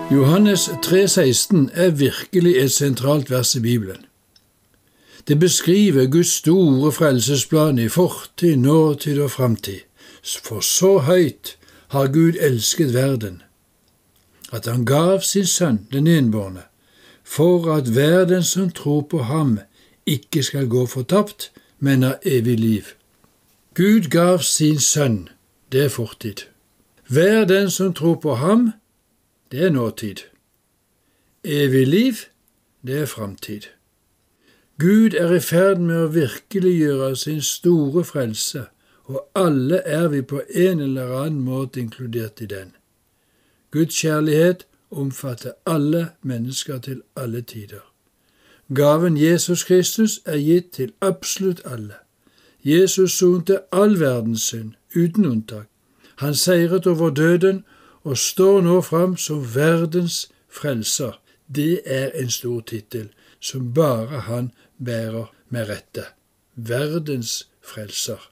Johannes 3,16 er virkelig et sentralt vers i Bibelen. Det beskriver Guds store frelsesplan i fortid, nåtid og framtid. For så høyt har Gud elsket verden, at han gav sin sønn, den enbårne, for at hver den som tror på ham ikke skal gå fortapt, men ha evig liv. Gud gav sin sønn, det er fortid. Hver den som tror på ham, det er nåtid. Evig liv, det er framtid. Gud er i ferd med å virkeliggjøre sin store frelse, og alle er vi på en eller annen måte inkludert i den. Guds kjærlighet omfatter alle mennesker til alle tider. Gaven Jesus Kristus er gitt til absolutt alle. Jesus sonte all verdens synd, uten unntak. Han seiret over døden og står nå fram som verdens frelser. Det er en stor tittel som bare han bærer med rette. Verdens frelser.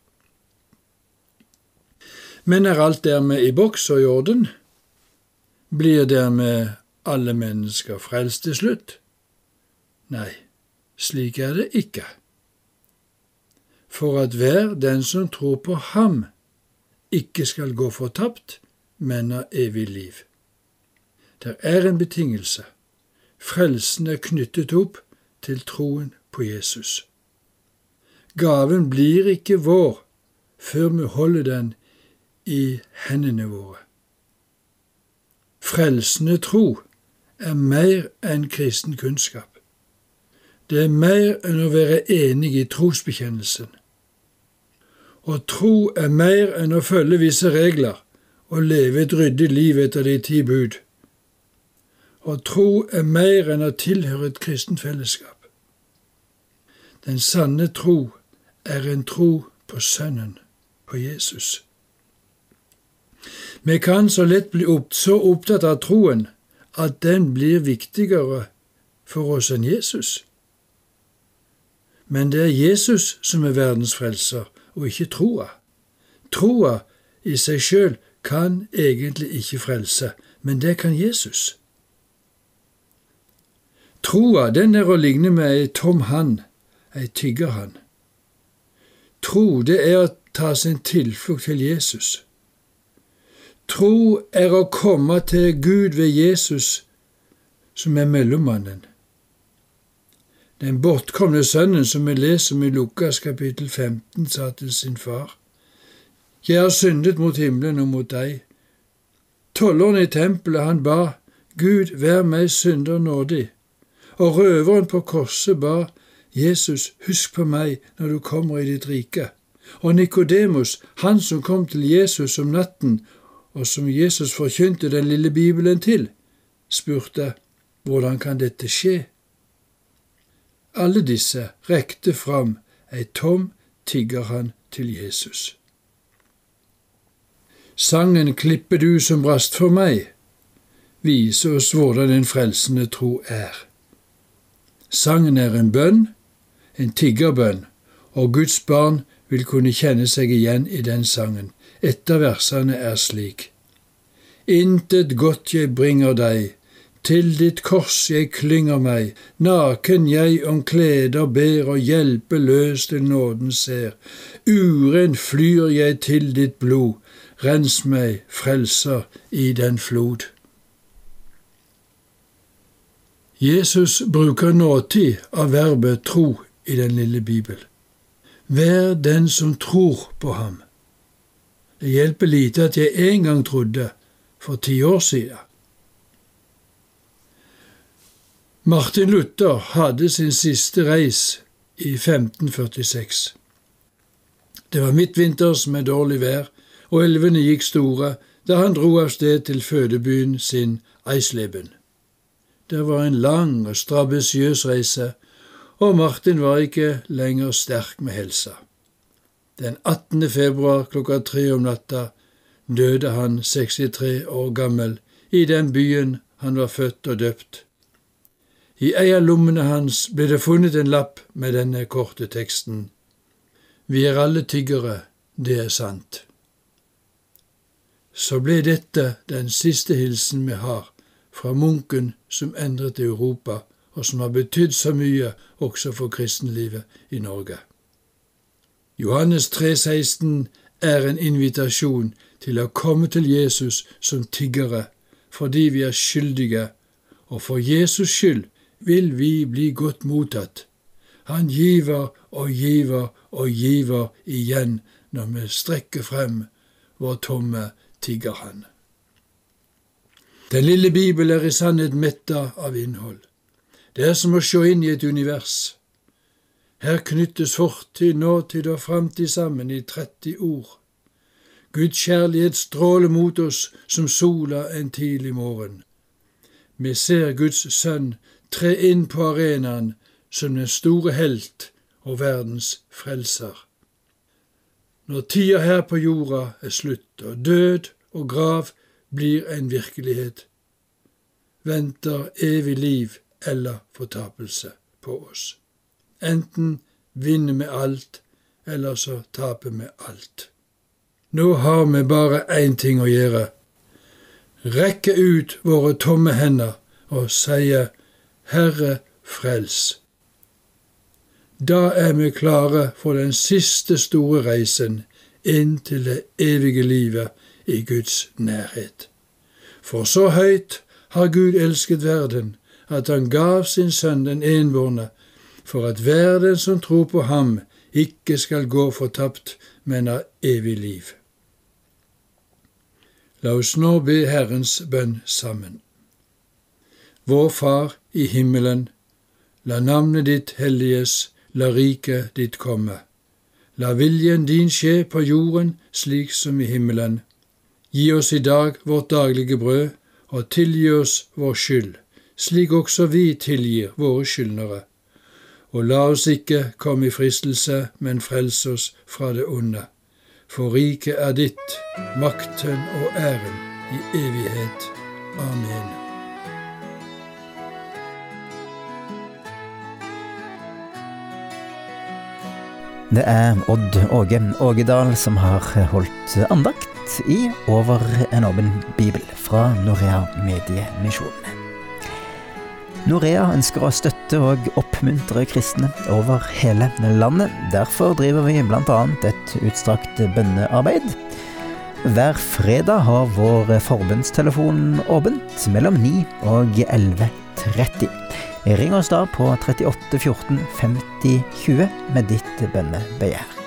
Men er alt dermed i boks og i orden? Blir dermed alle mennesker frelst til slutt? Nei, slik er det ikke. For at hver den som tror på ham ikke skal gå fortapt, men ha evig liv. Det er en betingelse. Frelsen er knyttet opp til troen på Jesus. Gaven blir ikke vår før vi holder den i hendene våre. Frelsende tro er mer enn kristen kunnskap. Det er mer enn å være enig i trosbekjennelsen. Og tro er mer enn å følge visse regler og leve et ryddig liv etter de 10 bud. Og tro er mer enn å tilhøre et kristent fellesskap. Den sanne tro er en tro på Sønnen, på Jesus. Vi kan så lett bli så opptatt av troen at den blir viktigere for oss enn Jesus. Men det er Jesus som er verdens frelser, og ikke troa. Troa i seg selv kan egentlig ikke frelse, men det kan Jesus. Troa, den er å ligne med ei tom hand, ei tiggerhand. Tro, det er å ta sin tilflukt til Jesus. Tro er å komme til Gud ved Jesus, som er mellommannen. Den bortkomne sønnen som vi leser om i Lukas kapittel 15, sa til sin far: «Jeg har syndet mot himmelen og mot deg.» Tolleren i tempelet, han ba: «Gud, vær meg synder nådig.» Og røveren på korset ba: «Jesus, husk på meg når du kommer i ditt rike.» Og Nikodemus, han som kom til Jesus om natten, og som Jesus forkynte den lille Bibelen til, spurte: «Hvordan kan dette skje?» Alle disse rekte fram ei tom tiggerhand til Jesus. Sangen «Klippe du som brast for meg» viser oss hvordan en frelsende tro er. Sangen er en bønn, en tiggerbønn, og Guds barn vil kunne kjenne seg igjen i den sangen. Et av versene er slik: «Intet godt jeg bringer deg, til ditt kors jeg klynger meg, naken jeg om kleder ber og hjelpeløs til nåden ser. Uren flyr jeg til ditt blod, rens meg, frelser, i den flod.» Jesus bruker nåtid av verbet tro i den lille Bibel. Vær den som tror på ham. Det hjelper lite at jeg en gang trodde, for 10 år siden. Martin Luther hadde sin siste reis i 1546. Det var midtvinters med dårlig vær, og elvene gikk store da han dro av sted til fødebyen sin Eisleben. Det var en lang og strabasiøs reise, og Martin var ikke lenger sterk med helsa. Den 18. februar klokka 3 om natta døde han 63 år gammel i den byen han var født og døpt. I ei av lommene hans ble det funnet en lapp med denne korte teksten: «Vi er alle tiggere, det er sant.» Så ble dette den siste hilsen vi har fra munken som endret Europa, og som har betydd så mye også for kristenlivet i Norge. Johannes 3,16 er en invitasjon til å komme til Jesus som tiggere, fordi vi er skyldige, og for Jesus skyld vil vi bli godt mottatt. Han giver og giver og giver igjen når vi strekker frem vår tomme tiggerhånd. Den lille Bibel er i sannhet mettet av innhold. Det er som å se inn i et univers. Her knyttes fortid, nåtid og framtid sammen i 30 ord. Guds kjærlighet stråler mot oss som sola en tidlig morgen. Vi ser Guds sønn tre inn på arenaen som den store helt og verdens frelser. Når tida her på jorda er slutt, og død og grav blir en virkelighet, venter evig liv eller fortapelse på oss. Enten vinner vi alt, eller så taper vi alt. Nå har vi bare én ting å gjøre. Rekke ut våre tomme hender og sie, Herre, frels. Da er vi klare for den siste store reisen inn til det evige livet i Guds nærhet. For så høyt har Gud elsket verden, at han gav sin sønn den enbårne, for at hver den som tror på ham ikke skal gå fortapt, men ha evig liv. La oss nå be Herrens bønn sammen. Vår Far i himmelen, la navnet ditt helliges, la riket ditt komme. La viljen din skje på jorden slik som i himmelen. Gi oss i dag vårt daglige brød, og tilgi oss vår skyld, slik også vi tilgir våre skyldnere. Og la oss ikke komme i fristelse, men frels oss fra det onde. For riket er ditt, makten og æren i evighet. Amen. Det er Odd Åge Ågedal som har holdt andakt i Over en åpen bibel fra Norea Mediemisjon. Norea ønsker å støtte og oppmuntre kristne over hele landet. Derfor driver vi blant annet et utstrakt bønnearbeid. Hver fredag har vår forbundstelefon åpent mellom 9 og 11:30. Ring oss da på 38 14 50 20 med ditt bønnebegjær.